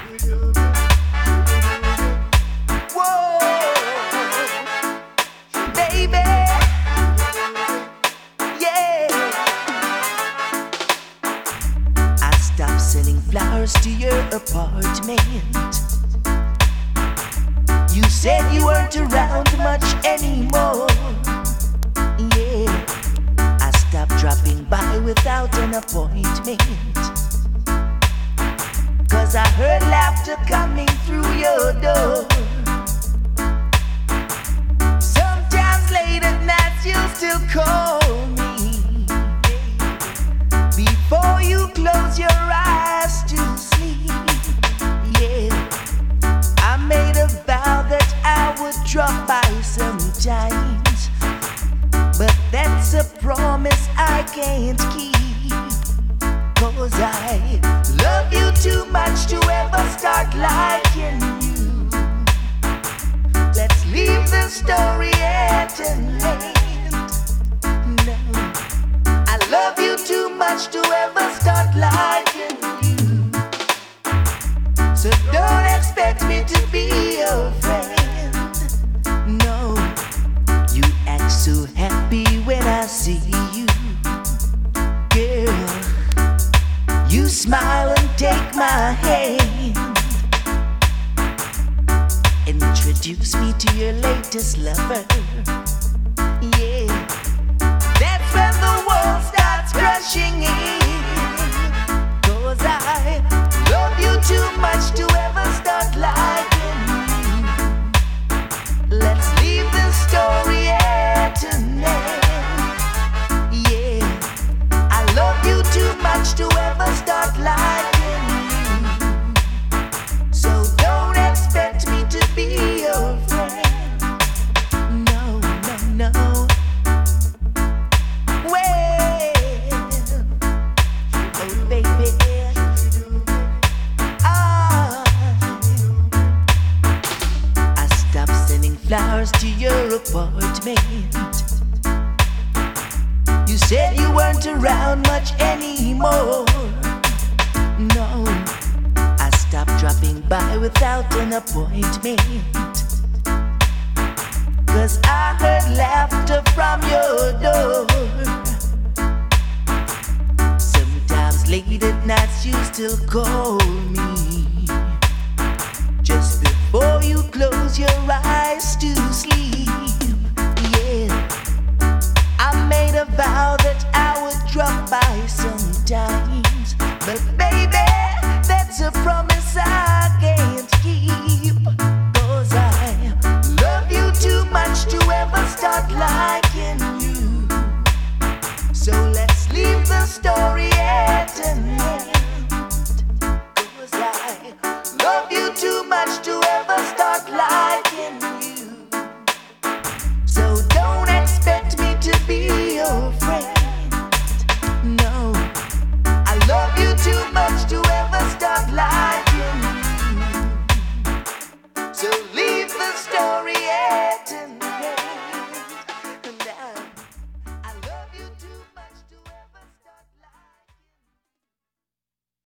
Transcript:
Baby, yeah. I stopped sending flowers to your apartment. You said you weren't around much anymore. Yeah, I stopped dropping by without an appointment. 'Cause I heard laughter coming through your door. Sometimes late at night you still call me. Before you close your eyes to sleep. Yeah, I made a vow that I would drop by sometimes, but that's a promise I can't keep. 'Cause I love you too much to ever start liking you. Let's leave the story at an end. No, I love you too much to ever start liking you. So don't expect me to be your friend. No, you act so happy when I see you, girl. You smile and take my hand. Introduce me to your latest lover. Yeah, that's when the world starts crashing in. 'Cause I love you too much to ever start liking you. Let's leave the story at an end. Yeah, I love you too much to ever start liking you. So don't expect me to be your friend. No, no, no. Well, oh baby, I stopped sending flowers to your apartment. You said you weren't around much anymore. No, I stopped dropping by without an appointment. 'Cause I heard laughter from your door. Sometimes late at night you still call me. Just before you close your eyes to sleep. Yeah, I made a vow that I would drop by sometime.